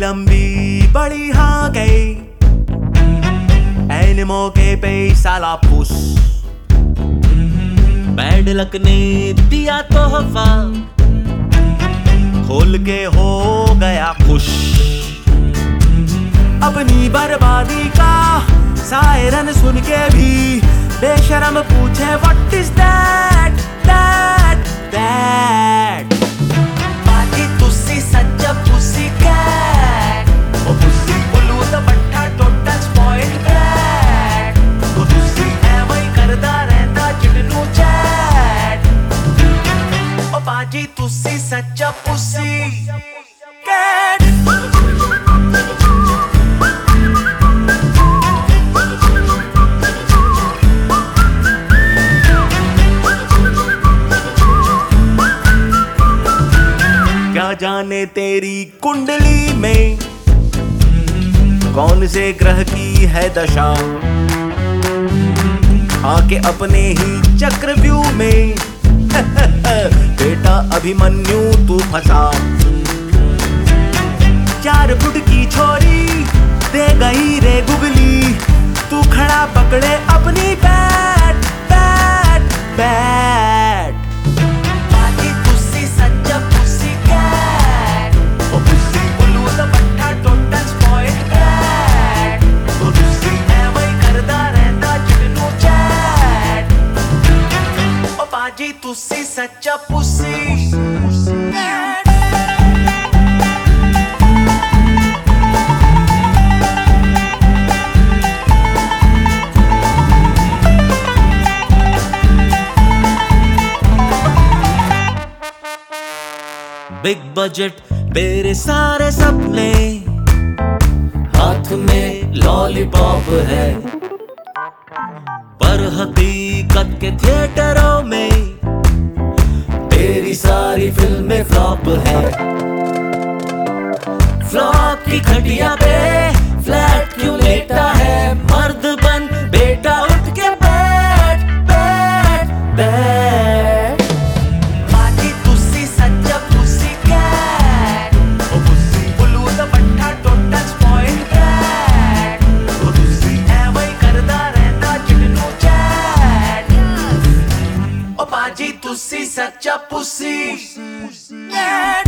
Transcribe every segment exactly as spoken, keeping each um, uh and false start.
लंबी बड़ी हाँ गई, ऐन मौके पे साला फुस। बैड लक ने दिया तोहफा, खोल के हो गया खुश। अपनी बर्बादी का सायरन सुन के भी बेशरम पूछे what is that that that. बाकी तुसी सच्चा पुसी कैट, ओ पुसी उल्लू दा बट्ठा टोटल स्पॉइल्ड ब्रैट। ओ तुसी ऐਵੇਂ ही करदा रहंदा चिटनू चैट, ओ बाजी तुसी सच्चा पुसी कैट। क्या जाने तेरी कुंडली में कौन से ग्रह की है दशा, आके अपने ही चक्रव्यूह में बेटा अभिमन्यु तू फंसा। चार फुट की छोरी दे गई रे गुगली, तू खड़ा पकड़े अपनी बैट बैट बैट। बाजी तुसी सच्चा पुसी। बिग बजट मेरे सारे सपने, हाथ में लॉलीपॉप है, पर हकीकत के थिएटरों में तेरी सारी फिल्में फ्लॉप है। फ्लॉप की खटिया पे फ्लैट क्यों लेटा है, मर्द बन बेटा उठ के बैठ बैठ बैठ। बाजी तुसी सच्चा पुसी कैट, ओ पुसी उल्लू दा बट्ठा टोटल स्पॉइल्ड ब्रैट। ओ तुसी ऐਵੇਂ ही करदा रहंदा चिटनू चैट, ओ बाजी तुसी सच्चा pussy cat.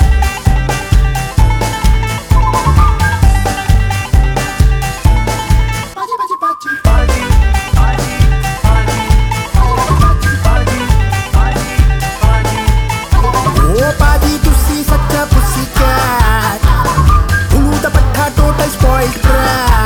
Baji tusi sacha pussy cat, ulu da pattha total spoiled brat.